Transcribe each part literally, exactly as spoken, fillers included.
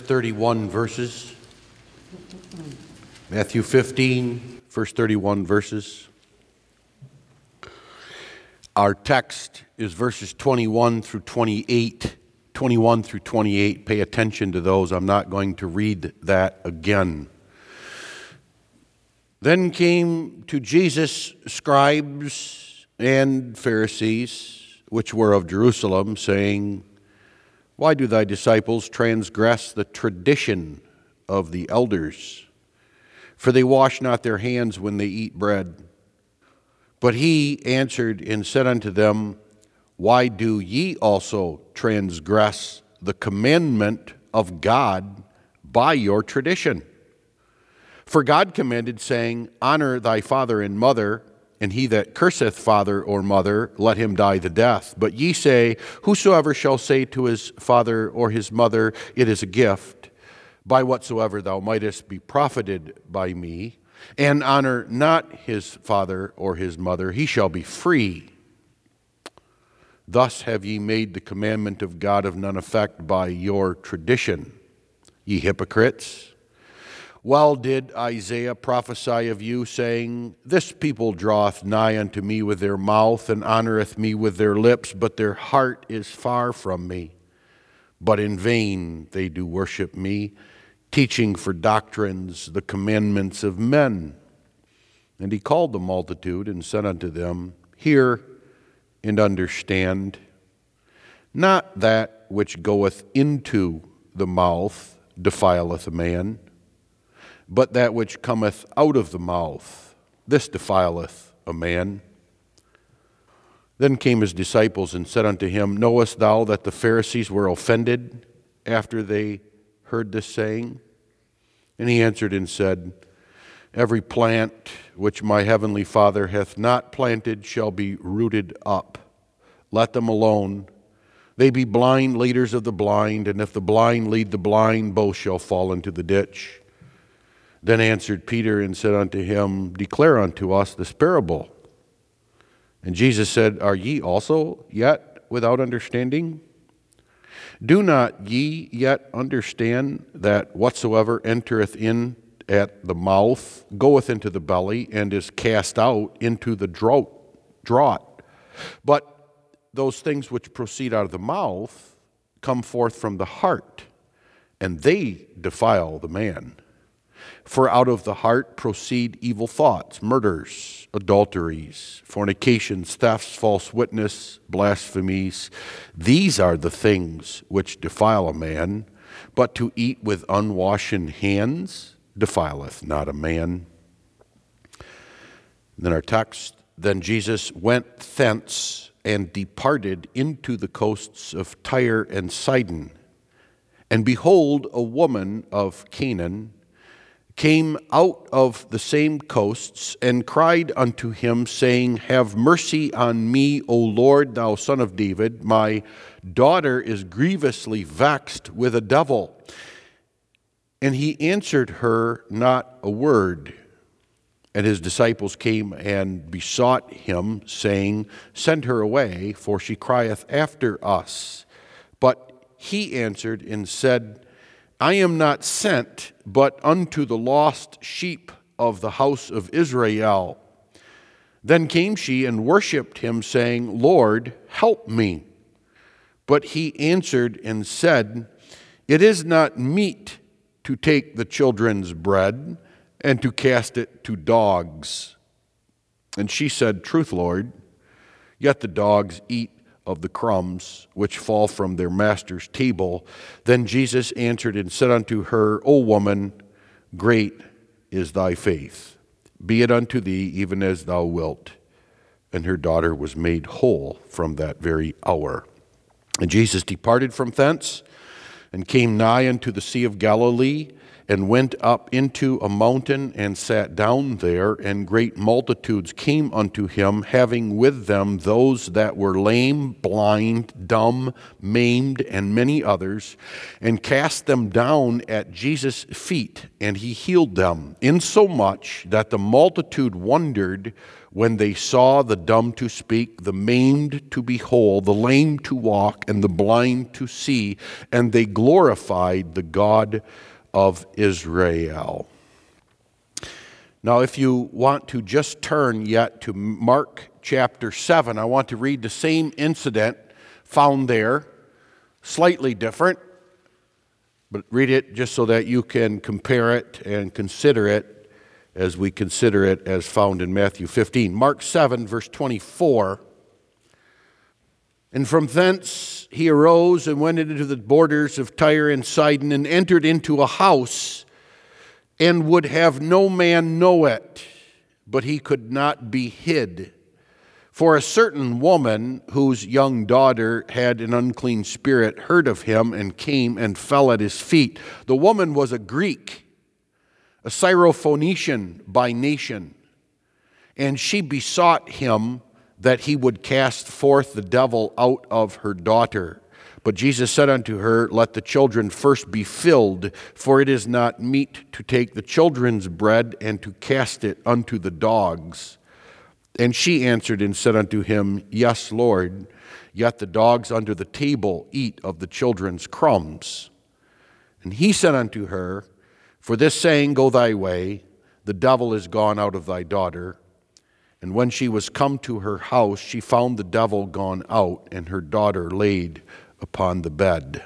thirty-one verses. Matthew fifteen, first thirty-one verses. Our text is verses twenty-one through twenty-eight. twenty-one through twenty-eight. Pay attention to those. I'm not going to read that again. Then came to Jesus scribes and Pharisees, which were of Jerusalem, saying, Why do thy disciples transgress the tradition of the elders? For they wash not their hands when they eat bread. But he answered and said unto them, Why do ye also transgress the commandment of God by your tradition? For God commanded, saying, Honor thy father and mother, and he that curseth father or mother, let him die the death. But ye say, Whosoever shall say to his father or his mother, It is a gift, by whatsoever thou mightest be profited by me, and honor not his father or his mother, he shall be free. Thus have ye made the commandment of God of none effect by your tradition, ye hypocrites. Well did Isaiah prophesy of you, saying, This people draweth nigh unto me with their mouth, and honoreth me with their lips, but their heart is far from me. But in vain they do worship me, teaching for doctrines the commandments of men. And he called the multitude and said unto them, Hear and understand. Not that which goeth into the mouth defileth a man, but that which cometh out of the mouth, this defileth a man. Then came his disciples and said unto him, Knowest thou that the Pharisees were offended after they heard this saying? And he answered and said, Every plant which my heavenly Father hath not planted shall be rooted up. Let them alone. They be blind leaders of the blind, and if the blind lead the blind, both shall fall into the ditch. Then answered Peter and said unto him, Declare unto us this parable. And Jesus said, Are ye also yet without understanding? Do not ye yet understand that whatsoever entereth in at the mouth goeth into the belly, and is cast out into the draught? draught? But those things which proceed out of the mouth come forth from the heart, and they defile the man. For out of the heart proceed evil thoughts, murders, adulteries, fornications, thefts, false witness, blasphemies. These are the things which defile a man, but to eat with unwashen hands defileth not a man. Then our text, Then Jesus went thence and departed into the coasts of Tyre and Sidon. And behold, a woman of Canaan came out of the same coasts, and cried unto him, saying, Have mercy on me, O Lord, thou son of David. My daughter is grievously vexed with a devil. And he answered her not a word. And his disciples came and besought him, saying, Send her away, for she crieth after us. But he answered and said, I am not sent but unto the lost sheep of the house of Israel. Then came she and worshipped him, saying, Lord, help me. But he answered and said, It is not meet to take the children's bread and to cast it to dogs. And she said, Truth, Lord, yet the dogs eat of the crumbs which fall from their master's table. Then Jesus answered and said unto her, O woman, great is thy faith. Be it unto thee even as thou wilt. And her daughter was made whole from that very hour. And Jesus departed from thence and came nigh unto the Sea of Galilee, and went up into a mountain and sat down there, and great multitudes came unto him, having with them those that were lame, blind, dumb, maimed, and many others, and cast them down at Jesus' feet, and he healed them, insomuch that the multitude wondered when they saw the dumb to speak, the maimed to behold, the lame to walk, and the blind to see, and they glorified the God of Israel. Now, if you want to just turn yet to Mark chapter seven, I want to read the same incident found there, slightly different, but read it just so that you can compare it and consider it as we consider it as found in Matthew fifteen. Mark seven, verse twenty-four. And from thence he arose and went into the borders of Tyre and Sidon, and entered into a house, and would have no man know it, but he could not be hid. For a certain woman, whose young daughter had an unclean spirit, heard of him, and came and fell at his feet. The woman was a Greek, a Syrophoenician by nation, and she besought him that he would cast forth the devil out of her daughter. But Jesus said unto her, Let the children first be filled, for it is not meet to take the children's bread and to cast it unto the dogs. And she answered and said unto him, Yes, Lord, yet the dogs under the table eat of the children's crumbs. And he said unto her, For this saying, go thy way, the devil is gone out of thy daughter. And when she was come to her house, she found the devil gone out, and her daughter laid upon the bed.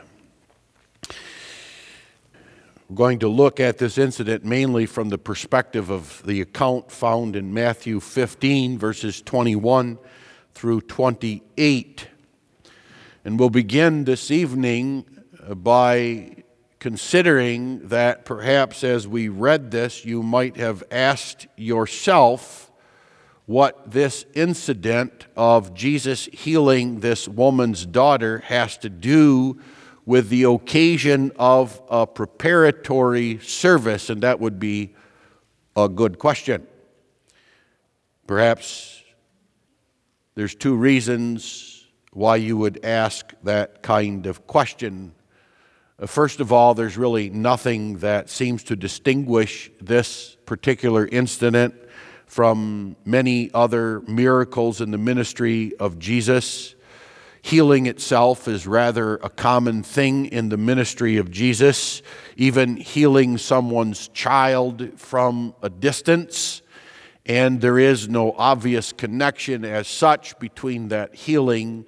We're going to look at this incident mainly from the perspective of the account found in Matthew fifteen, verses twenty-one through twenty-eight. And we'll begin this evening by considering that perhaps as we read this, you might have asked yourself what this incident of Jesus healing this woman's daughter has to do with the occasion of a preparatory service, and that would be a good question. Perhaps there's two reasons why you would ask that kind of question. First of all, there's really nothing that seems to distinguish this particular incident from many other miracles in the ministry of Jesus. Healing itself is rather a common thing in the ministry of Jesus, even healing someone's child from a distance. And there is no obvious connection as such between that healing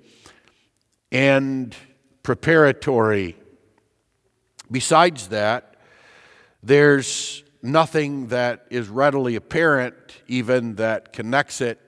and preparatory. Besides that, there's nothing that is readily apparent, even that connects it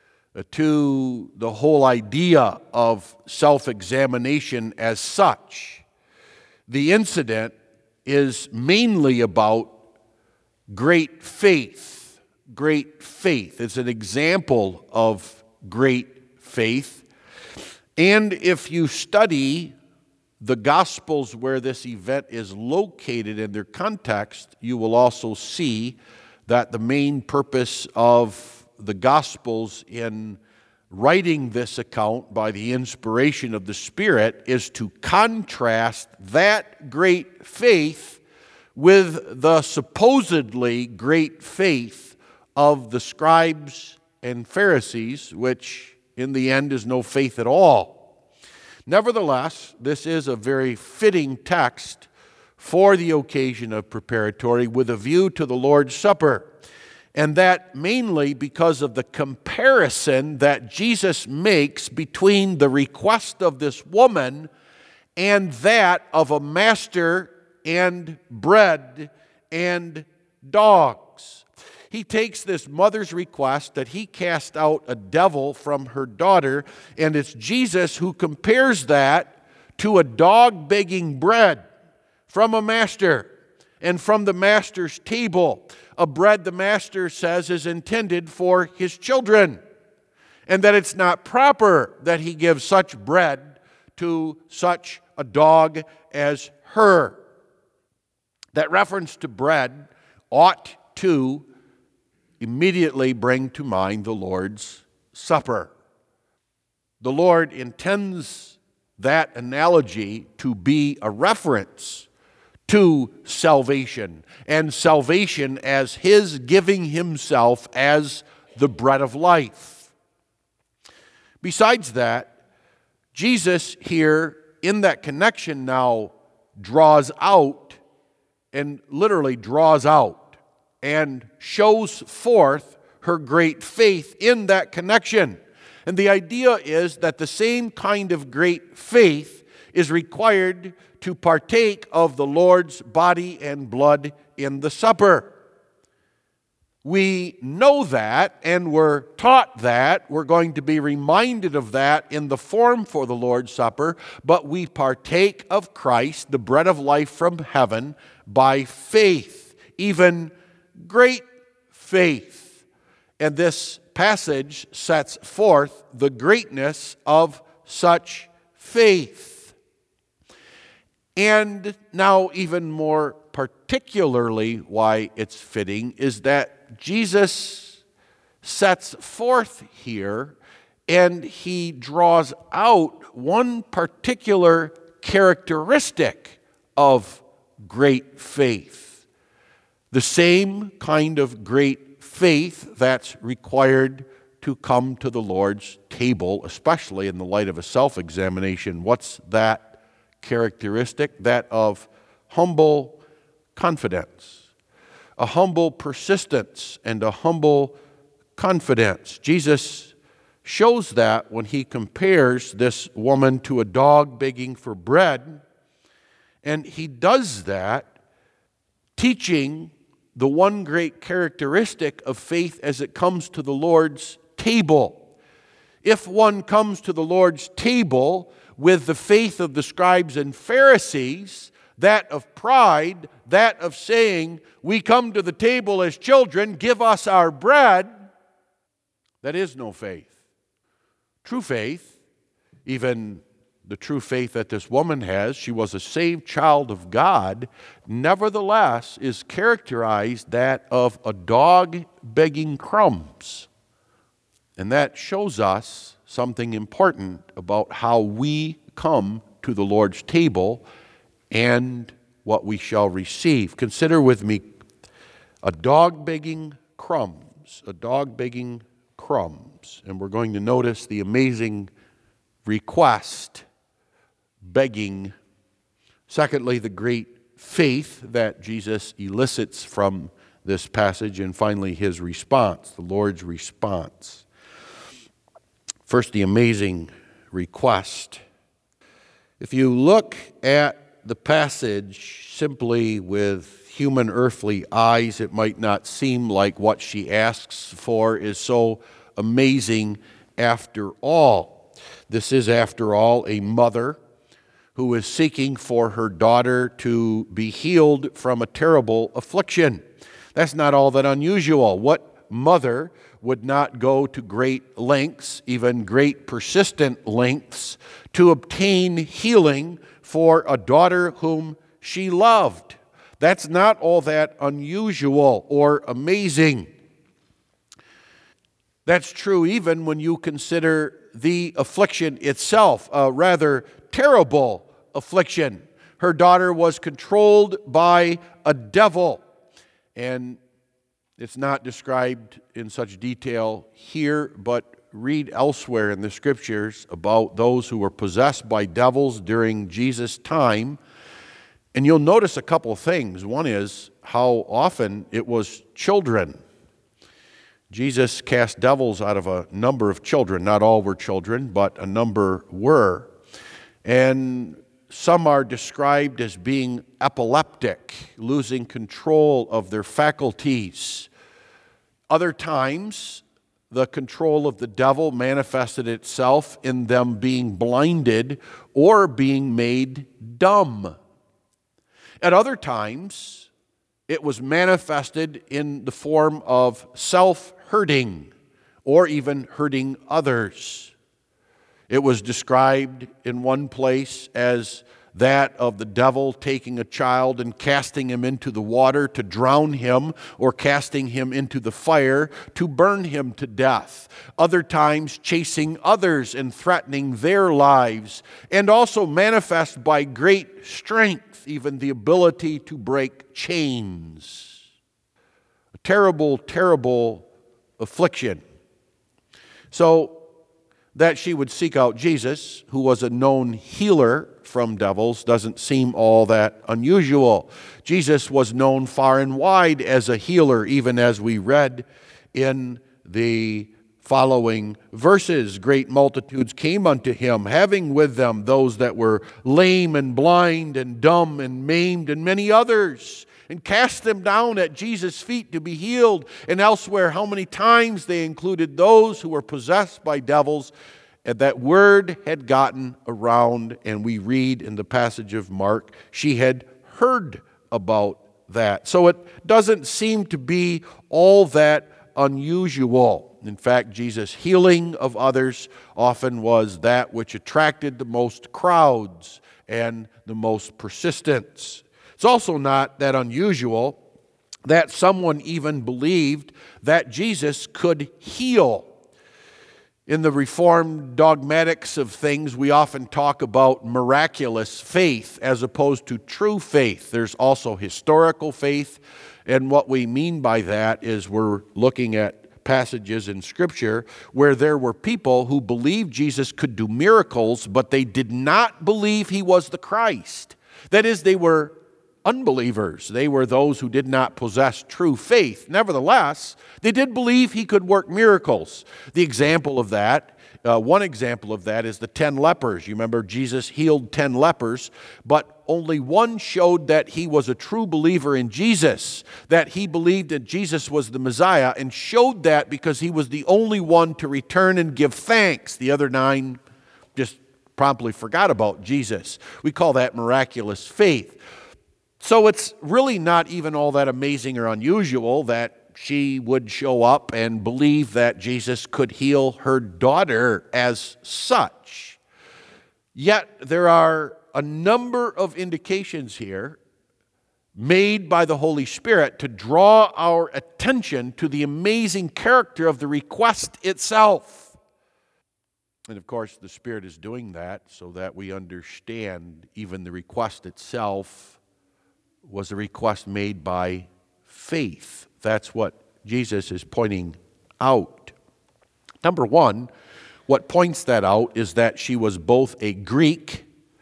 to the whole idea of self-examination as such. The incident is mainly about great faith. Great faith. It's an example of great faith. And if you study the Gospels where this event is located in their context, you will also see that the main purpose of the Gospels in writing this account by the inspiration of the Spirit is to contrast that great faith with the supposedly great faith of the scribes and Pharisees, which in the end is no faith at all. Nevertheless, this is a very fitting text for the occasion of preparatory with a view to the Lord's Supper. And that mainly because of the comparison that Jesus makes between the request of this woman and that of a master and bread and dogs. He takes this mother's request that he cast out a devil from her daughter, and it's Jesus who compares that to a dog begging bread from a master and from the master's table. A bread the master says is intended for his children, and that it's not proper that he gives such bread to such a dog as her. That reference to bread ought to immediately bring to mind the Lord's Supper. The Lord intends that analogy to be a reference to salvation, and salvation as His giving Himself as the bread of life. Besides that, Jesus here in that connection now draws out, and literally draws out, and shows forth her great faith in that connection. And the idea is that the same kind of great faith is required to partake of the Lord's body and blood in the supper. We know that, and we're taught that. We're going to be reminded of that in the form for the Lord's Supper, but we partake of Christ, the bread of life from heaven, by faith, even great faith. And this passage sets forth the greatness of such faith. And now, even more particularly, why it's fitting is that Jesus sets forth here, and He draws out one particular characteristic of great faith. The same kind of great faith that's required to come to the Lord's table, especially in the light of a self-examination. What's that characteristic? That of humble confidence, a humble persistence, and a humble confidence. Jesus shows that when He compares this woman to a dog begging for bread, and He does that teaching the one great characteristic of faith as it comes to the Lord's table. If one comes to the Lord's table with the faith of the scribes and Pharisees, that of pride, that of saying, we come to the table as children, give us our bread, that is no faith. True faith, even the true faith that this woman has, she was a saved child of God, nevertheless is characterized that of a dog begging crumbs. And that shows us something important about how we come to the Lord's table and what we shall receive. Consider with me a dog begging crumbs, a dog begging crumbs. And we're going to notice the amazing request, begging. Secondly, the great faith that Jesus elicits from this passage. And finally, His response, the Lord's response. First, the amazing request. If you look at the passage simply with human earthly eyes, it might not seem like what she asks for is so amazing after all. This is, after all, a mother who is seeking for her daughter to be healed from a terrible affliction. That's not all that unusual. What mother would not go to great lengths, even great persistent lengths, to obtain healing for a daughter whom she loved? That's not all that unusual or amazing. That's true even when you consider the affliction itself, a rather terrible affliction. Her daughter was controlled by a devil, and it's not described in such detail here, but read elsewhere in the Scriptures about those who were possessed by devils during Jesus' time, and you'll notice a couple of things. One is how often it was children. Jesus cast devils out of a number of children. Not all were children, but a number were. And some are described as being epileptic, losing control of their faculties. Other times, the control of the devil manifested itself in them being blinded or being made dumb. At other times, it was manifested in the form of self-hurting or even hurting others. It was described in one place as that of the devil taking a child and casting him into the water to drown him, or casting him into the fire to burn him to death. Other times chasing others and threatening their lives, and also manifest by great strength, even the ability to break chains. A terrible, terrible affliction. So that she would seek out Jesus, who was a known healer from devils, doesn't seem all that unusual. Jesus was known far and wide as a healer, even as we read in the following verses. Great multitudes came unto him, having with them those that were lame and blind and dumb and maimed and many others, and cast them down at Jesus' feet to be healed. And elsewhere, how many times they included those who were possessed by devils. And that word had gotten around, and we read in the passage of Mark, she had heard about that. So it doesn't seem to be all that unusual. In fact, Jesus' healing of others often was that which attracted the most crowds and the most persistence. It's also not that unusual that someone even believed that Jesus could heal. In the Reformed dogmatics of things, we often talk about miraculous faith as opposed to true faith. There's also historical faith, and what we mean by that is we're looking at passages in Scripture where there were people who believed Jesus could do miracles, but they did not believe he was the Christ. That is, they were unbelievers. They were those who did not possess true faith. Nevertheless, they did believe he could work miracles. The example of that, uh, one example of that is the ten lepers. You remember Jesus healed ten lepers, but only one showed that he was a true believer in Jesus, that he believed that Jesus was the Messiah, and showed that because he was the only one to return and give thanks. The other nine just promptly forgot about Jesus. We call that miraculous faith. So it's really not even all that amazing or unusual that she would show up and believe that Jesus could heal her daughter as such. Yet there are a number of indications here made by the Holy Spirit to draw our attention to the amazing character of the request itself. And of course, the Spirit is doing that so that we understand even the request itself was a request made by faith. That's what Jesus is pointing out. Number one, what points that out is that she was both a Greek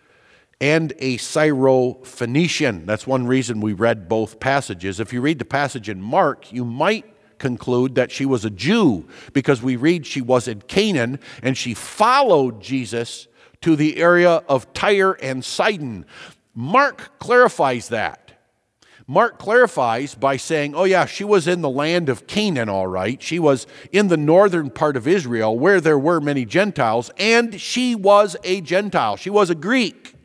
and a Syro-Phoenician. That's one reason we read both passages. If you read the passage in Mark, you might conclude that she was a Jew, because we read she was in Canaan and she followed Jesus to the area of Tyre and Sidon. Mark clarifies that. Mark clarifies by saying, oh yeah, she was in the land of Canaan, all right. She was in the northern part of Israel where there were many Gentiles, and she was a Gentile. She was a Greek.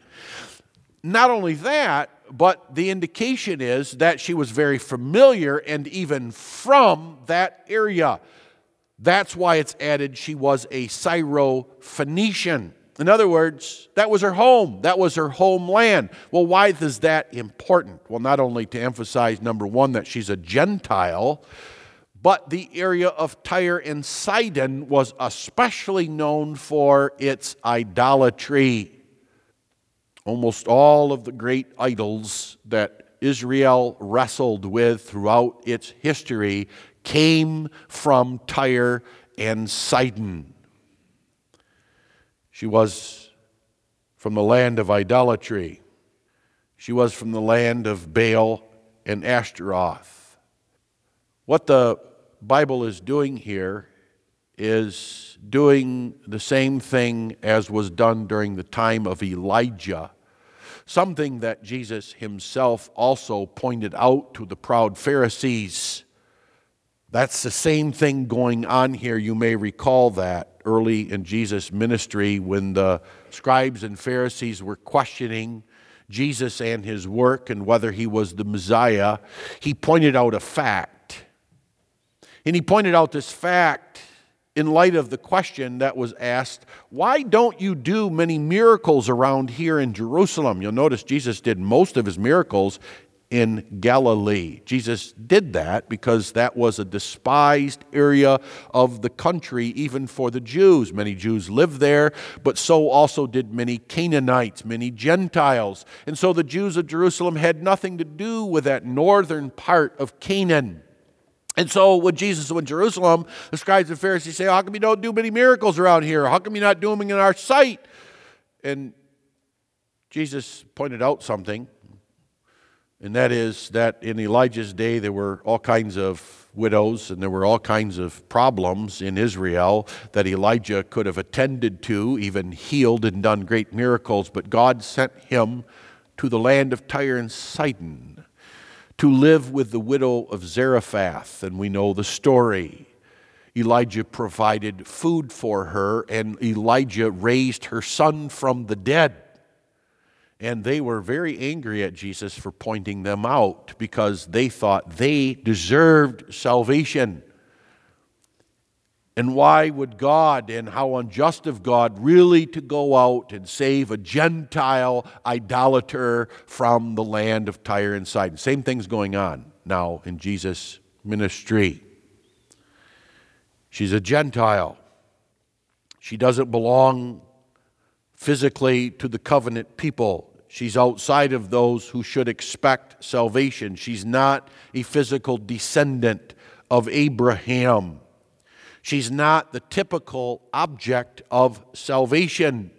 Not only that, but the indication is that she was very familiar and even from that area. That's why it's added she was a Syro-Phoenician. In other words, that was her home. That was her homeland. Well, why is that important? Well, not only to emphasize, number one, that she's a Gentile, but the area of Tyre and Sidon was especially known for its idolatry. Almost all of the great idols that Israel wrestled with throughout its history came from Tyre and Sidon. She was from the land of idolatry. She was from the land of Baal and Ashtaroth. What the Bible is doing here is doing the same thing as was done during the time of Elijah, something that Jesus himself also pointed out to the proud Pharisees. That's the same thing going on here. You may recall that early in Jesus' ministry when the scribes and Pharisees were questioning Jesus and his work and whether he was the Messiah, he pointed out a fact. And he pointed out this fact in light of the question that was asked, why don't you do many miracles around here in Jerusalem? You'll notice Jesus did most of his miracles in Galilee. Jesus did that because that was a despised area of the country, even for the Jews. Many Jews lived there, but so also did many Canaanites, many Gentiles. And so the Jews of Jerusalem had nothing to do with that northern part of Canaan. And so when Jesus was in Jerusalem, the scribes and Pharisees say, how come you don't do many miracles around here? How come you not do them in our sight? And Jesus pointed out something, and that is that in Elijah's day there were all kinds of widows and there were all kinds of problems in Israel that Elijah could have attended to, even healed and done great miracles. But God sent him to the land of Tyre and Sidon to live with the widow of Zarephath, and we know the story. Elijah provided food for her, and Elijah raised her son from the dead. And they were very angry at Jesus for pointing them out because they thought they deserved salvation. And why would God, and how unjust of God, really to go out and save a Gentile idolater from the land of Tyre and Sidon? Same thing's going on now in Jesus' ministry. She's a Gentile. She doesn't belong physically to the covenant people. She's outside of those who should expect salvation. She's not a physical descendant of Abraham. She's not the typical object of salvation.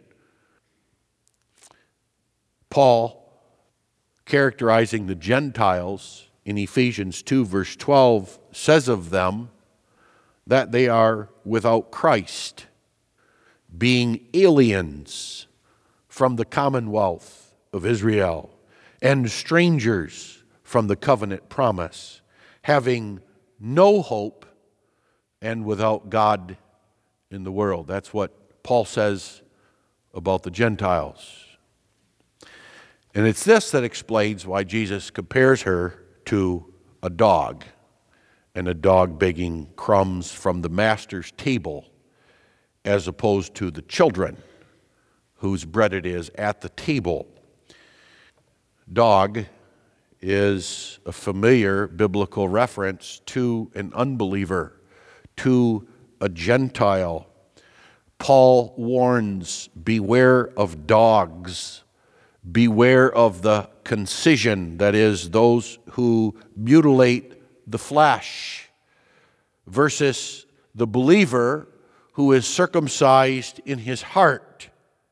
Paul, characterizing the Gentiles in Ephesians two, verse twelve, says of them that they are without Christ, being aliens from the commonwealth of Israel, and strangers from the covenant promise, having no hope and without God in the world. That's what Paul says about the Gentiles. And it's this that explains why Jesus compares her to a dog, and a dog begging crumbs from the master's table, as opposed to the children whose bread it is at the table. Dog is a familiar biblical reference to an unbeliever, to a Gentile. Paul warns, beware of dogs, beware of the concision, that is, those who mutilate the flesh, versus the believer who is circumcised in his heart.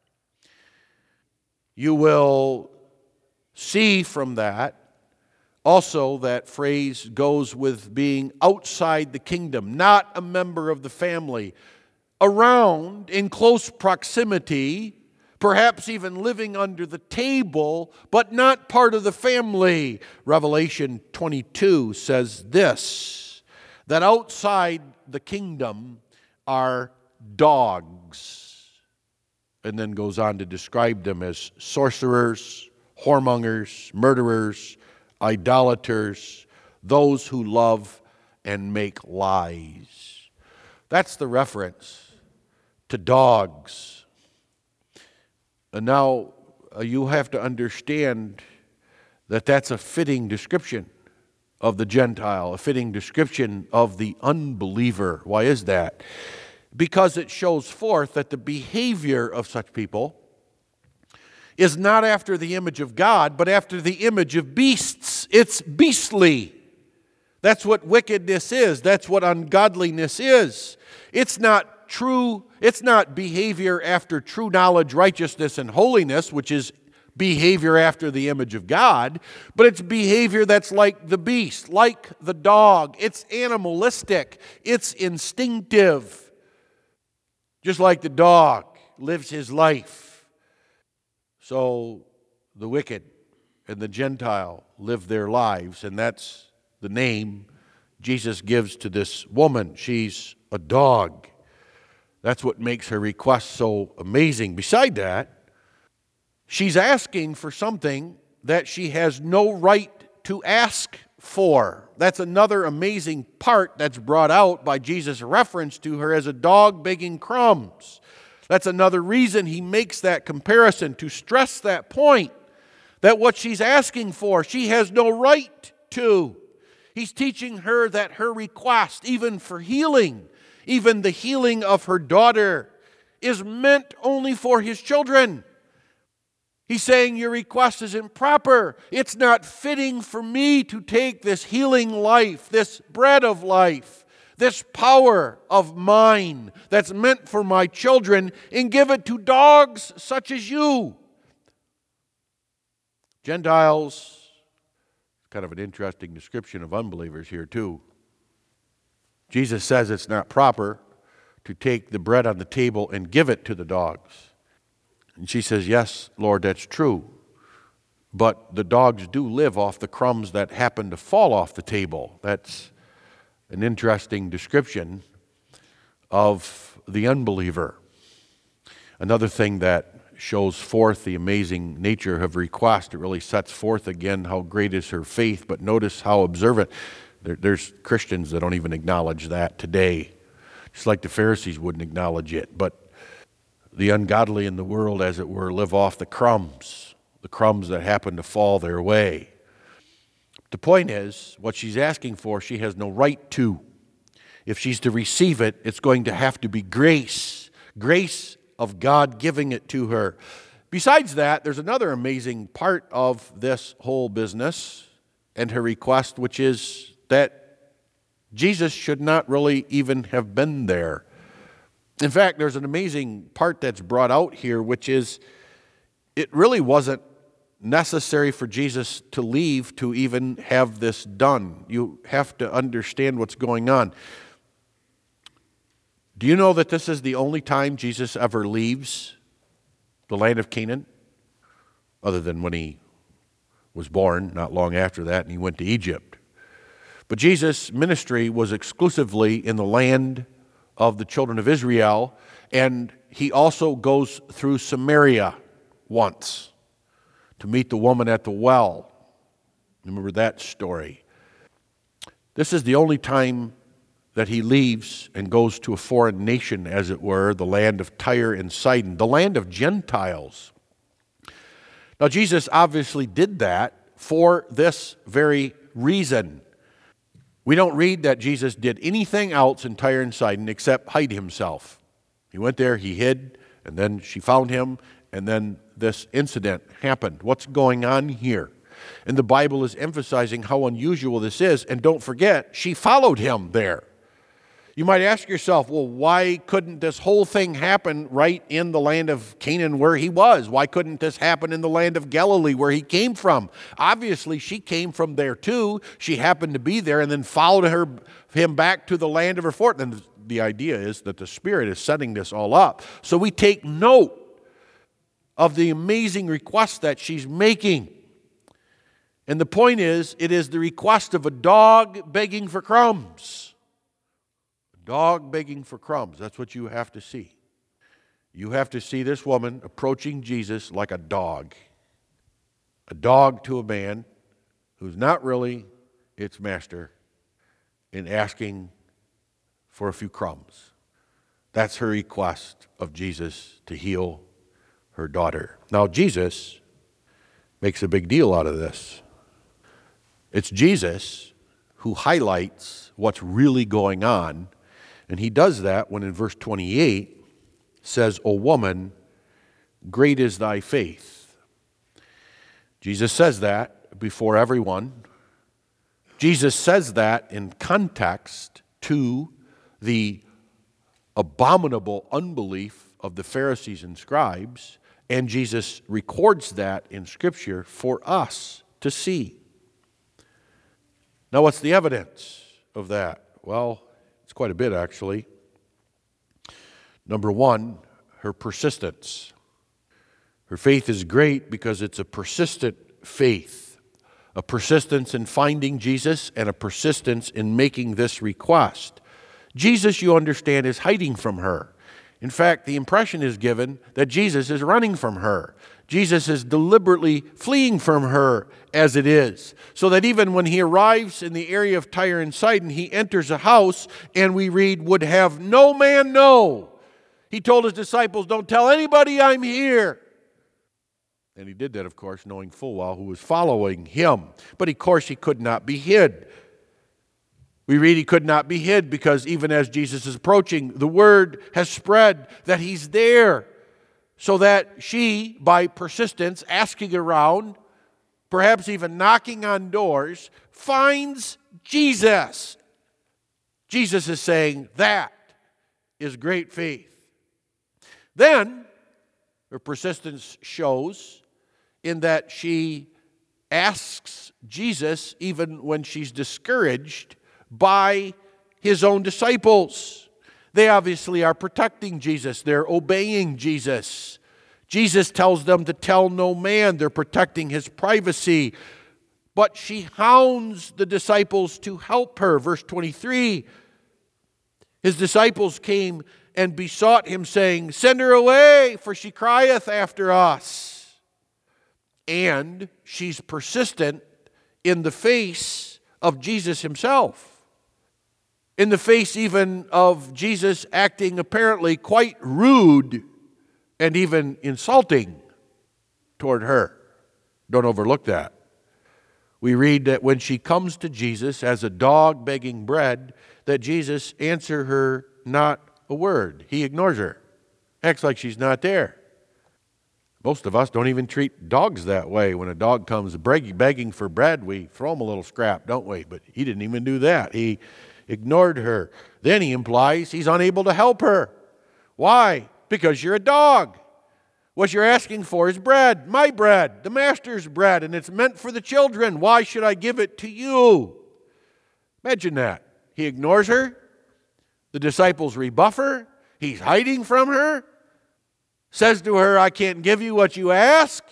You will see from that also that phrase goes with being outside the kingdom, not a member of the family, around in close proximity, perhaps even living under the table, but not part of the family. Revelation twenty-two says this, that outside the kingdom are dogs, and then goes on to describe them as sorcerers, whoremongers, murderers, idolaters, those who love and make lies. That's the reference to dogs. And now uh, you have to understand that that's a fitting description of the Gentile, a fitting description of the unbeliever. Why is that? Because it shows forth that the behavior of such people is not after the image of God, but after the image of beasts. It's beastly. That's what wickedness is. That's what ungodliness is. It's not true, it's not behavior after true knowledge, righteousness, and holiness, which is behavior after the image of God, but it's behavior that's like the beast, like the dog. It's animalistic. It's instinctive. Just like the dog lives his life, so the wicked and the Gentile live their lives, and that's the name Jesus gives to this woman. She's a dog. That's what makes her request so amazing. Beside that, she's asking for something that she has no right to ask for. that's another amazing part that's brought out by Jesus' reference to her as a dog begging crumbs. That's another reason he makes that comparison, to stress that point, that what she's asking for, she has no right to. He's teaching her that her request, even for healing, even the healing of her daughter, is meant only for his children. He's saying your request is improper. It's not fitting for me to take this healing life, this bread of life, this power of mine that's meant for my children, and give it to dogs such as you. Gentiles, kind of an interesting description of unbelievers here too. Jesus says it's not proper to take the bread on the table and give it to the dogs. And she says, yes, Lord, that's true. But the dogs do live off the crumbs that happen to fall off the table. That's an interesting description of the unbeliever. Another thing that shows forth the amazing nature of request, it really sets forth again how great is her faith, but notice how observant. There, there's Christians that don't even acknowledge that today. Just like the Pharisees wouldn't acknowledge it. But the ungodly in the world, as it were, live off the crumbs, the crumbs that happen to fall their way. The point is, what she's asking for, she has no right to. If she's to receive it, it's going to have to be grace, grace of God giving it to her. Besides that, there's another amazing part of this whole business and her request, which is that Jesus should not really even have been there. In fact, there's an amazing part that's brought out here, which is it really wasn't necessary for Jesus to leave to even have this done. You have to understand what's going on. Do you know that this is the only time Jesus ever leaves the land of Canaan? Other than when he was born, not long after that, and he went to Egypt. But Jesus' ministry was exclusively in the land of the children of Israel, and he also goes through Samaria once to meet the woman at the well. Remember that story. This is the only time that he leaves and goes to a foreign nation, as it were, the land of Tyre and Sidon, the land of Gentiles. Now, Jesus obviously did that for this very reason. We don't read that Jesus did anything else in Tyre and Sidon except hide himself. He went there, he hid, and then she found him, and then this incident happened. What's going on here? And the Bible is emphasizing how unusual this is, and don't forget, she followed him there. You might ask yourself, well, why couldn't this whole thing happen right in the land of Canaan where he was? Why couldn't this happen in the land of Galilee where he came from? Obviously, she came from there too. She happened to be there and then followed her, him back to the land of her fort. And the idea is that the Spirit is setting this all up. So we take note of the amazing request that she's making. And the point is, it is the request of a dog begging for crumbs. Dog begging for crumbs. That's what you have to see. You have to see this woman approaching Jesus like a dog. A dog to a man who's not really its master and asking for a few crumbs. That's her request of Jesus to heal her daughter. Now, Jesus makes a big deal out of this. It's Jesus who highlights what's really going on. And he does that when in verse twenty-eight says, O woman, great is thy faith. Jesus says that before everyone. Jesus says that in context to the abominable unbelief of the Pharisees and scribes, and Jesus records that in Scripture for us to see. Now, what's the evidence of that? Well, it's quite a bit, actually. Number one, her persistence. Her faith is great because it's a persistent faith, a persistence in finding Jesus and a persistence in making this request. Jesus, you understand, is hiding from her. In fact, the impression is given that Jesus is running from her. Jesus is deliberately fleeing from her as it is, so that even when he arrives in the area of Tyre and Sidon, he enters a house, and we read, would have no man know. He told his disciples, don't tell anybody I'm here. And he did that, of course, knowing full well who was following him. But of course, he could not be hid. We read he could not be hid because even as Jesus is approaching, the word has spread that he's there. So that she, by persistence, asking around, perhaps even knocking on doors, finds Jesus. Jesus is saying that is great faith. Then, her persistence shows in that she asks Jesus even when she's discouraged by his own disciples. They obviously are protecting Jesus. They're obeying Jesus. Jesus tells them to tell no man. They're protecting his privacy. But she hounds the disciples to help her. Verse twenty-three, his disciples came and besought him, saying, send her away, for she crieth after us. And she's persistent in the face of Jesus himself. In the face even of Jesus acting apparently quite rude and even insulting toward her. Don't overlook that. We read that when she comes to Jesus as a dog begging bread, that Jesus answers her not a word. He ignores her. Acts like she's not there. Most of us don't even treat dogs that way. When a dog comes begging for bread, we throw him a little scrap, don't we? But he didn't even do that. He ignored her. Then he implies he's unable to help her. Why? Because you're a dog. What you're asking for is bread, my bread, the master's bread, and it's meant for the children. Why should I give it to you? Imagine that. He ignores her. The disciples rebuff her. He's hiding from her. Says to her, I can't give you what you ask.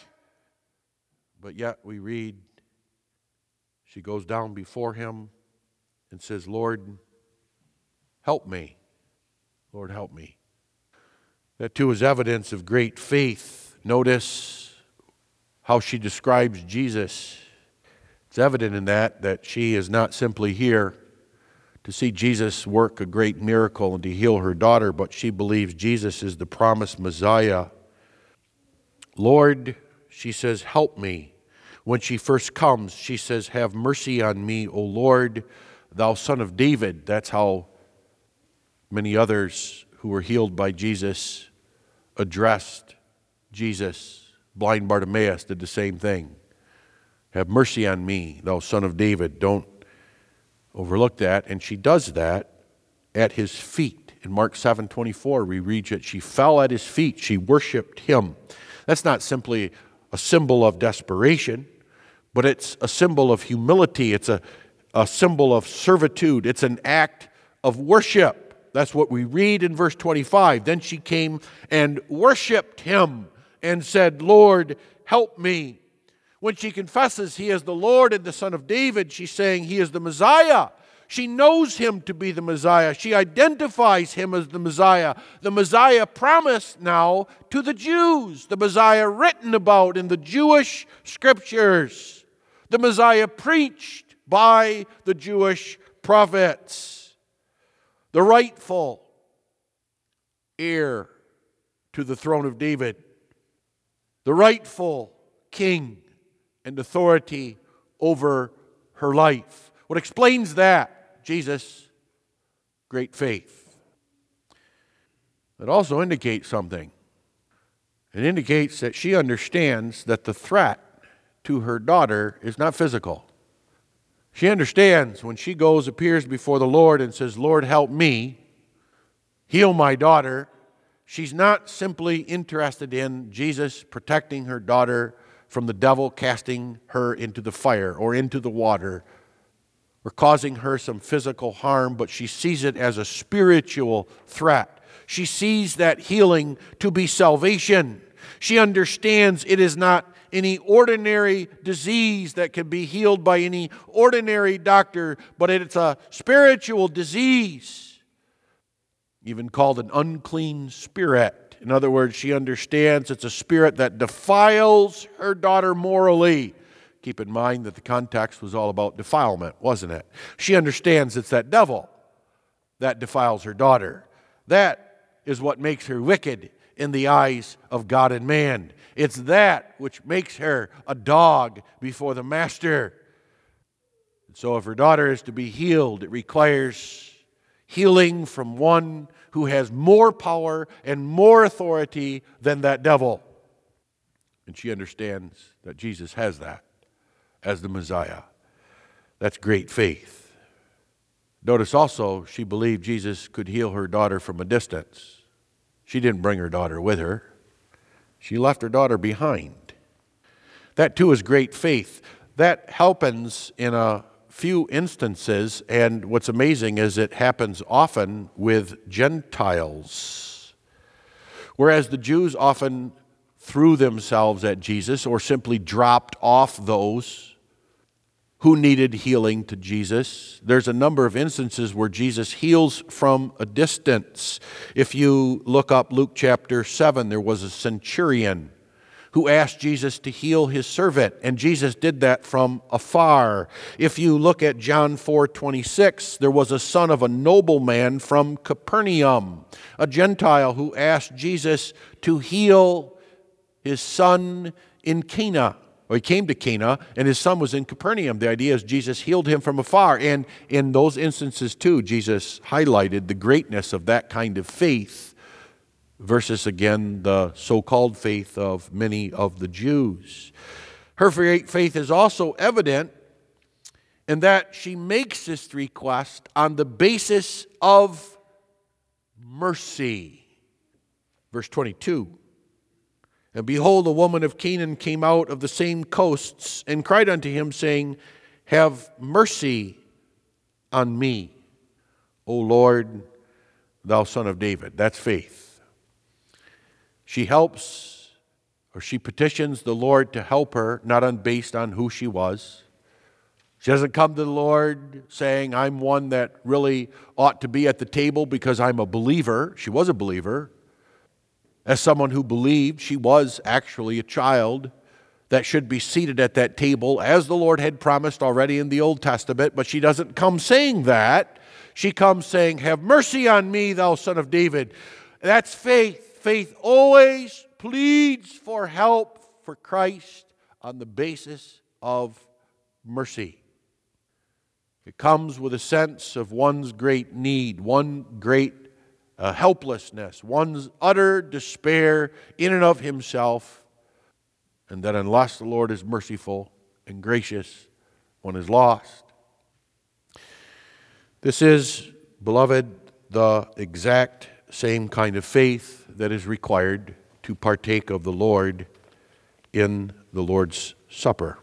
But yet we read, she goes down before him and says, Lord, help me. Lord, help me. That too is evidence of great faith. Notice how she describes Jesus. It's evident in that that she is not simply here to see Jesus work a great miracle and to heal her daughter, but she believes Jesus is the promised Messiah. Lord, she says, help me. When she first comes, she says, have mercy on me, O Lord, thou Son of David. That's how many others who were healed by Jesus addressed Jesus. Blind Bartimaeus did the same thing. Have mercy on me, thou Son of David. Don't overlook that. And she does that at his feet. In Mark seven twenty-four, we read that she fell at his feet. She worshiped him. That's not simply a symbol of desperation, but it's a symbol of humility. It's a, a symbol of servitude. It's an act of worship. That's what we read in verse twenty-five. Then she came and worshiped him and said, Lord, help me. When she confesses he is the Lord and the Son of David, she's saying he is the Messiah. She knows him to be the Messiah. She identifies him as the Messiah. The Messiah promised now to the Jews. The Messiah written about in the Jewish scriptures. The Messiah preached by the Jewish prophets. The rightful heir to the throne of David. The rightful king and authority over her life. What explains that? Jesus, great faith. It also indicates something. It indicates that she understands that the threat to her daughter is not physical. She understands when she goes, appears before the Lord and says, Lord, help me, heal my daughter. She's not simply interested in Jesus protecting her daughter from the devil casting her into the fire or into the water or causing her some physical harm, but she sees it as a spiritual threat. She sees that healing to be salvation. She understands it is not any ordinary disease that can be healed by any ordinary doctor, but it's a spiritual disease, even called an unclean spirit. In other words, she understands it's a spirit that defiles her daughter morally. Keep in mind that the context was all about defilement, wasn't it? She understands it's that devil that defiles her daughter. That is what makes her wicked in the eyes of God and man. It's that which makes her a dog before the master. And so if her daughter is to be healed, it requires healing from one who has more power and more authority than that devil. And she understands that Jesus has that as the Messiah. That's great faith. Notice also, she believed Jesus could heal her daughter from a distance. She didn't bring her daughter with her. She left her daughter behind. That too is great faith. That happens in a few instances, and what's amazing is it happens often with Gentiles. Whereas the Jews often threw themselves at Jesus or simply dropped off those who needed healing to Jesus. There's a number of instances where Jesus heals from a distance. If you look up Luke chapter seven, there was a centurion who asked Jesus to heal his servant, and Jesus did that from afar. If you look at John four twenty-six, there was a son of a nobleman from Capernaum, a Gentile who asked Jesus to heal his son in Cana. Well, he came to Cana, and his son was in Capernaum. The idea is Jesus healed him from afar. And in those instances, too, Jesus highlighted the greatness of that kind of faith versus, again, the so-called faith of many of the Jews. Her faith is also evident in that she makes this request on the basis of mercy. Verse twenty-two. And behold, a woman of Canaan came out of the same coasts and cried unto him, saying, Have mercy on me, O Lord, thou Son of David. That's faith. She helps, or she petitions the Lord to help her, not on based on who she was. She doesn't come to the Lord saying, I'm one that really ought to be at the table because I'm a believer. She was a believer. As someone who believed, she was actually a child that should be seated at that table as the Lord had promised already in the Old Testament, but she doesn't come saying that. She comes saying, Have mercy on me, thou Son of David. That's faith. Faith always pleads for help for Christ on the basis of mercy. It comes with a sense of one's great need, one great Uh, helplessness, one's utter despair in and of himself, and that unless the Lord is merciful and gracious, one is lost. This is, beloved, the exact same kind of faith that is required to partake of the Lord in the Lord's Supper.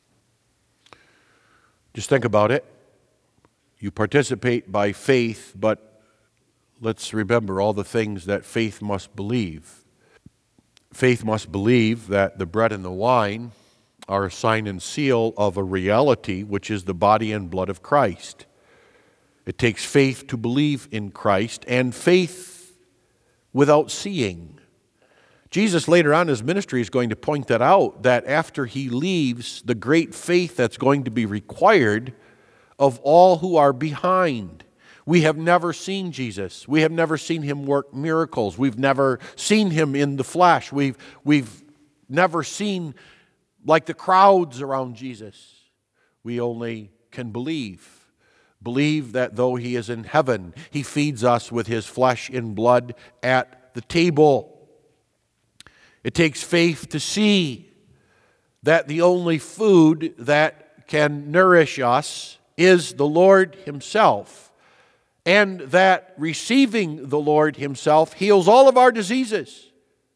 Just think about it. You participate by faith, but let's remember all the things that faith must believe. Faith must believe that the bread and the wine are a sign and seal of a reality which is the body and blood of Christ. It takes faith to believe in Christ and faith without seeing. Jesus later on in his ministry is going to point that out, that after he leaves, the great faith that's going to be required of all who are behind. We have never seen Jesus. We have never seen him work miracles. We've never seen him in the flesh. We've, we've never seen like the crowds around Jesus. We only can believe. Believe that though he is in heaven, he feeds us with his flesh and blood at the table. It takes faith to see that the only food that can nourish us is the Lord himself. And that receiving the Lord himself heals all of our diseases.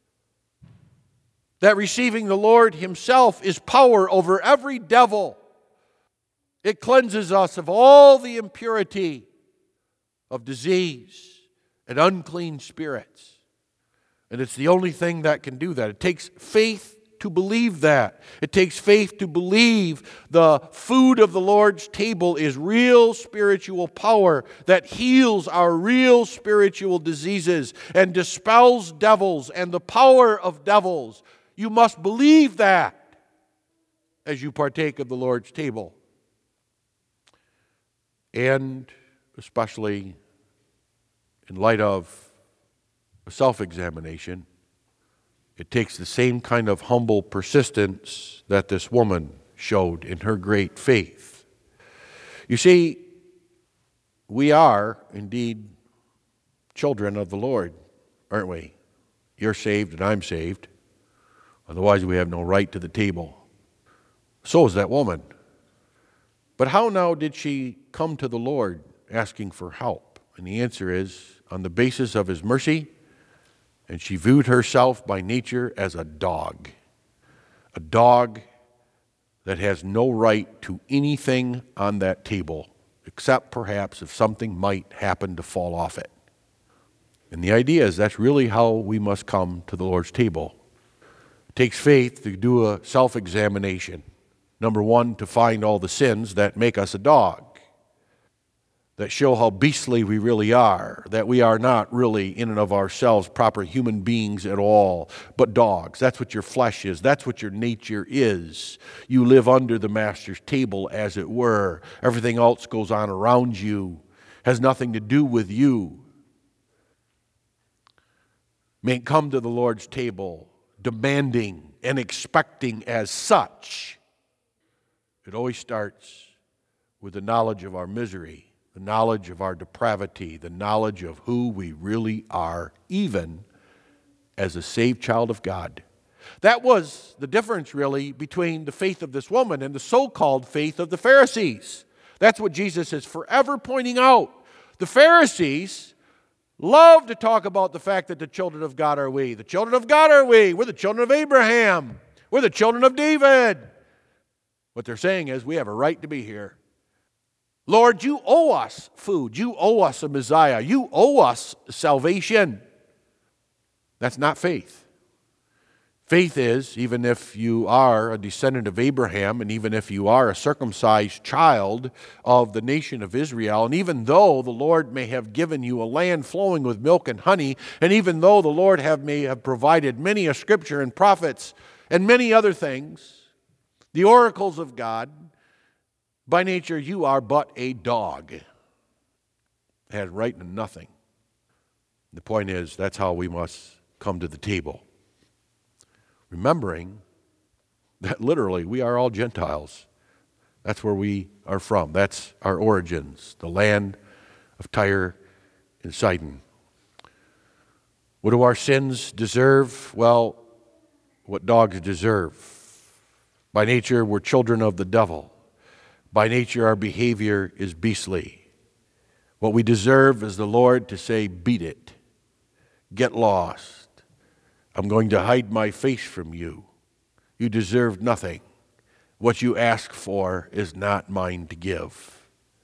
That receiving the Lord himself is power over every devil. It cleanses us of all the impurity of disease and unclean spirits. And it's the only thing that can do that. It takes faith to believe that. It takes faith to believe the food of the Lord's table is real spiritual power that heals our real spiritual diseases and dispels devils and the power of devils. You must believe that as you partake of the Lord's table. And especially in light of a self-examination, it takes the same kind of humble persistence that this woman showed in her great faith. You see, we are indeed children of the Lord, aren't we? You're saved and I'm saved. Otherwise, we have no right to the table. So is that woman. But how now did she come to the Lord asking for help? And the answer is, on the basis of His mercy, and she viewed herself by nature as a dog. A dog that has no right to anything on that table, except perhaps if something might happen to fall off it. And the idea is that's really how we must come to the Lord's table. It takes faith to do a self-examination. Number one, to find all the sins that make us a dog, that show how beastly we really are, that we are not really in and of ourselves proper human beings at all, but dogs. That's what your flesh is. That's what your nature is. You live under the Master's table, as it were. Everything else goes on around you, has nothing to do with you. May come to the Lord's table demanding and expecting as such. It always starts with the knowledge of our misery, the knowledge of our depravity, the knowledge of who we really are, even as a saved child of God. That was the difference, really, between the faith of this woman and the so-called faith of the Pharisees. That's what Jesus is forever pointing out. The Pharisees love to talk about the fact that the children of God are we. The children of God are we. We're the children of Abraham. We're the children of David. What they're saying is we have a right to be here. Lord, you owe us food. You owe us a Messiah. You owe us salvation. That's not faith. Faith is, even if you are a descendant of Abraham, and even if you are a circumcised child of the nation of Israel, and even though the Lord may have given you a land flowing with milk and honey, and even though the Lord have, may have provided many a scripture and prophets and many other things, the oracles of God, by nature, you are but a dog. It has right to nothing. The point is, that's how we must come to the table. Remembering that literally we are all Gentiles. That's where we are from. That's our origins, the land of Tyre and Sidon. What do our sins deserve? Well, what dogs deserve. By nature, we're children of the devil. By nature, our behavior is beastly. What we deserve is the Lord to say, beat it. Get lost. I'm going to hide my face from you. You deserve nothing. What you ask for is not mine to give.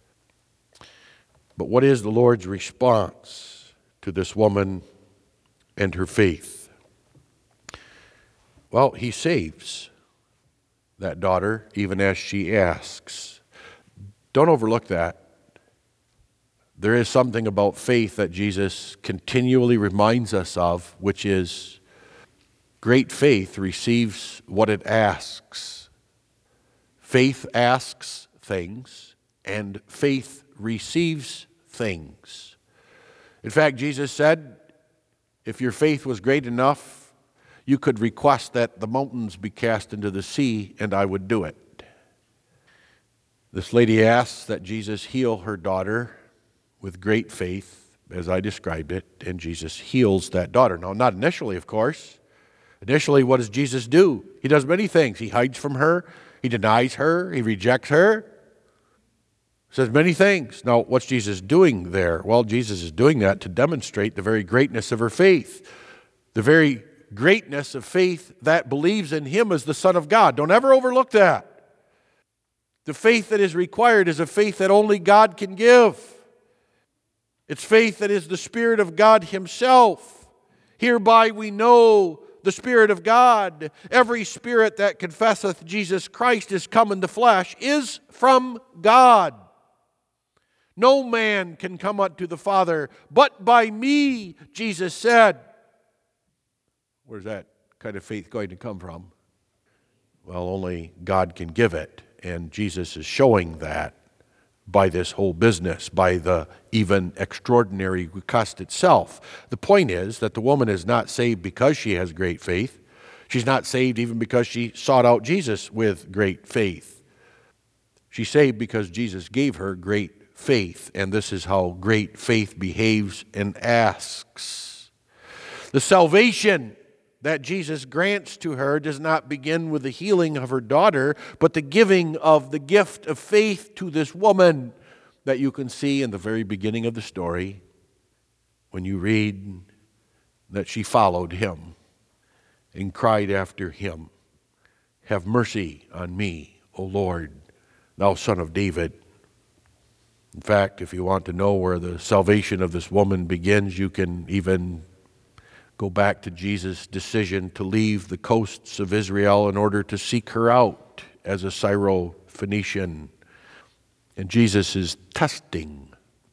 But what is the Lord's response to this woman and her faith? Well, He saves that daughter even as she asks. Don't overlook that. There is something about faith that Jesus continually reminds us of, which is great faith receives what it asks. Faith asks things, and faith receives things. In fact, Jesus said, if your faith was great enough, you could request that the mountains be cast into the sea, and I would do it. This lady asks that Jesus heal her daughter with great faith, as I described it, and Jesus heals that daughter. Now, not initially, of course. Initially, what does Jesus do? He does many things. He hides from her. He denies her. He rejects her. Says many things. Now, what's Jesus doing there? Well, Jesus is doing that to demonstrate the very greatness of her faith. The very greatness of faith that believes in Him as the Son of God. Don't ever overlook that. The faith that is required is a faith that only God can give. It's faith that is the Spirit of God Himself. Hereby we know the Spirit of God. Every spirit that confesseth Jesus Christ is come in the flesh is from God. No man can come unto the Father but by me, Jesus said. Where's that kind of faith going to come from? Well, only God can give it. And Jesus is showing that by this whole business, by the even extraordinary request itself. The point is that the woman is not saved because she has great faith. She's not saved even because she sought out Jesus with great faith. She's saved because Jesus gave her great faith, and this is how great faith behaves and asks. The salvation that Jesus grants to her does not begin with the healing of her daughter, but the giving of the gift of faith to this woman that you can see in the very beginning of the story when you read that she followed him and cried after him, "Have mercy on me, O Lord, thou Son of David." In fact, if you want to know where the salvation of this woman begins, you can even go back to Jesus' decision to leave the coasts of Israel in order to seek her out as a Syro-Phoenician. And Jesus is testing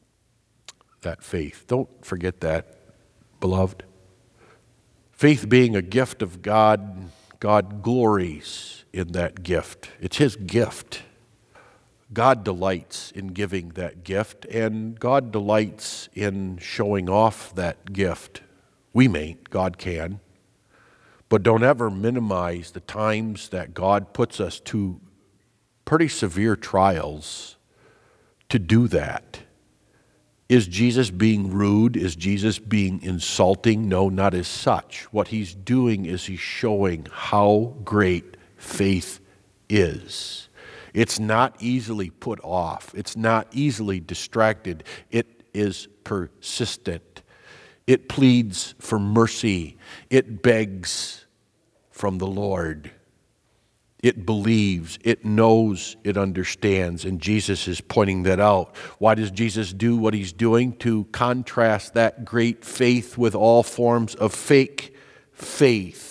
that faith. Don't forget that, beloved. Faith being a gift of God, God glories in that gift. It's His gift. God delights in giving that gift, and God delights in showing off that gift. We mayn't, God can. But don't ever minimize the times that God puts us to pretty severe trials to do that. Is Jesus being rude? Is Jesus being insulting? No, not as such. What He's doing is He's showing how great faith is. It's not easily put off. It's not easily distracted. It is persistent. It pleads for mercy. It begs from the Lord. It believes. It knows. It understands. And Jesus is pointing that out. Why does Jesus do what He's doing? To contrast that great faith with all forms of fake faith.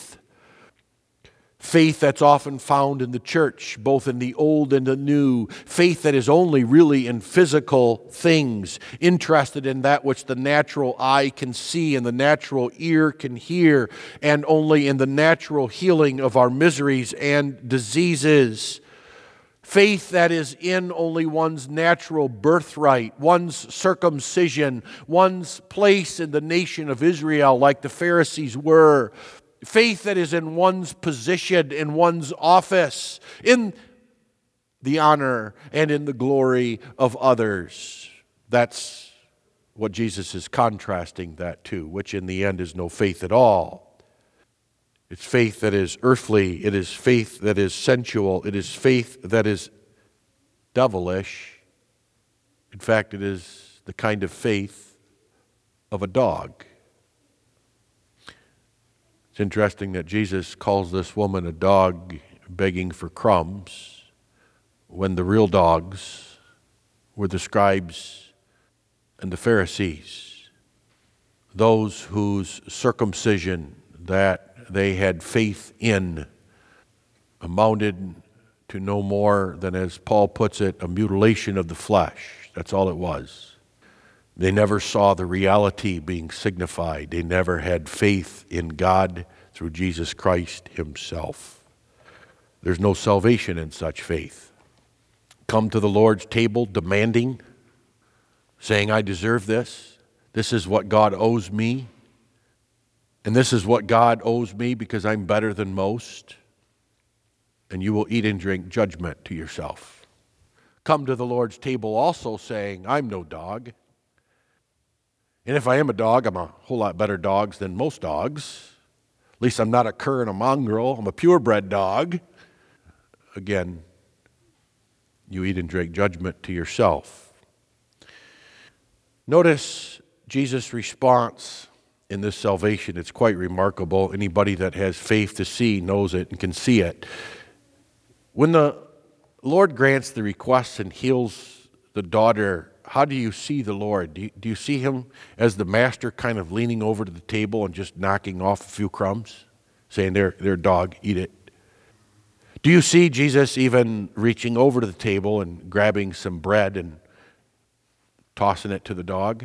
Faith that's often found in the church, both in the old and the new. Faith that is only really in physical things, interested in that which the natural eye can see and the natural ear can hear, and only in the natural healing of our miseries and diseases. Faith that is in only one's natural birthright, one's circumcision, one's place in the nation of Israel, like the Pharisees were. Faith that is in one's position, in one's office, in the honor and in the glory of others. That's what Jesus is contrasting that to, which in the end is no faith at all. It's faith that is earthly. It is faith that is sensual. It is faith that is devilish. In fact, it is the kind of faith of a dog. It's interesting that Jesus calls this woman a dog begging for crumbs when the real dogs were the scribes and the Pharisees, those whose circumcision that they had faith in amounted to no more than, as Paul puts it, a mutilation of the flesh. That's all it was. They never saw the reality being signified. They never had faith in God through Jesus Christ Himself. There's no salvation in such faith. Come to the Lord's table demanding, saying, "I deserve this. This is what God owes me. And this is what God owes me because I'm better than most." And you will eat and drink judgment to yourself. Come to the Lord's table also saying, "I'm no dog. And if I am a dog, I'm a whole lot better dog than most dogs. At least I'm not a cur and a mongrel. I'm a purebred dog." Again, you eat and drink judgment to yourself. Notice Jesus' response in this salvation. It's quite remarkable. Anybody that has faith to see knows it and can see it. When the Lord grants the request and heals the daughter, how do you see the Lord? Do you, do you see Him as the master kind of leaning over to the table and just knocking off a few crumbs? saying, there, there, dog, eat it. Do you see Jesus even reaching over to the table and grabbing some bread and tossing it to the dog?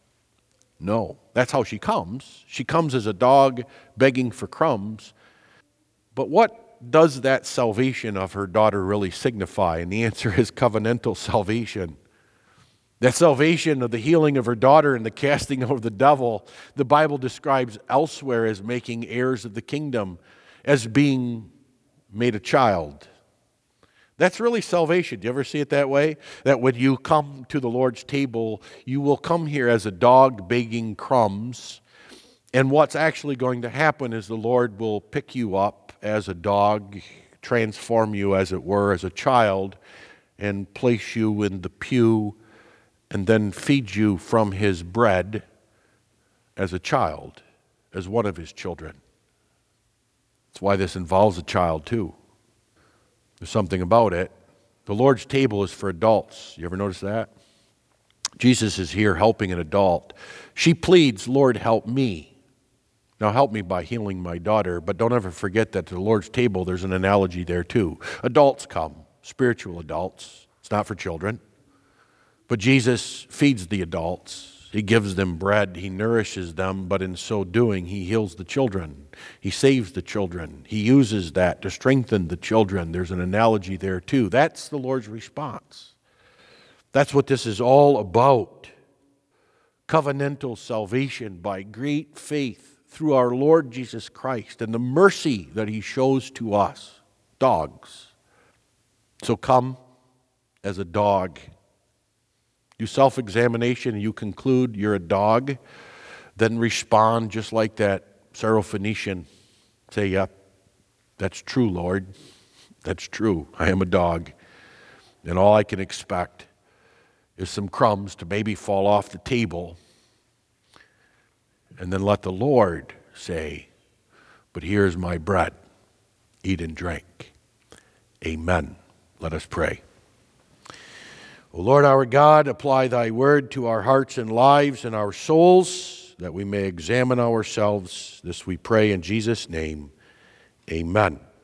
No. That's how she comes. She comes as a dog begging for crumbs. But what does that salvation of her daughter really signify? And the answer is covenantal salvation. That salvation of the healing of her daughter and the casting out of the devil, the Bible describes elsewhere as making heirs of the kingdom, as being made a child. That's really salvation. Do you ever see it that way? That when you come to the Lord's table, you will come here as a dog begging crumbs. And what's actually going to happen is the Lord will pick you up as a dog, transform you, as it were, as a child, and place you in the pew, and then feed you from his bread as a child, as one of his children. That's why this involves a child too. There's something about it. The Lord's table is for adults. You ever notice that? Jesus is here helping an adult. She pleads, Lord, help me. Now help me by healing my daughter, but don't ever forget that at the Lord's table there's an analogy there too. Adults come, spiritual adults. It's not for children. But Jesus feeds the adults. He gives them bread. He nourishes them, but in so doing, he heals the children. He saves the children. He uses that to strengthen the children. There's an analogy there too. That's the Lord's response. That's what this is all about. Covenantal salvation by great faith through our Lord Jesus Christ and the mercy that he shows to us, dogs. So come as a dog. Do self-examination and you conclude you're a dog, then respond just like that Syrophoenician. Say, yep, that's true, Lord. That's true. I am a dog. And all I can expect is some crumbs to maybe fall off the table. And then let the Lord say, but here's my bread. Eat and drink. Amen. Let us pray. O Lord our God, apply thy word to our hearts and lives and our souls, that we may examine ourselves. This we pray in Jesus' name. Amen.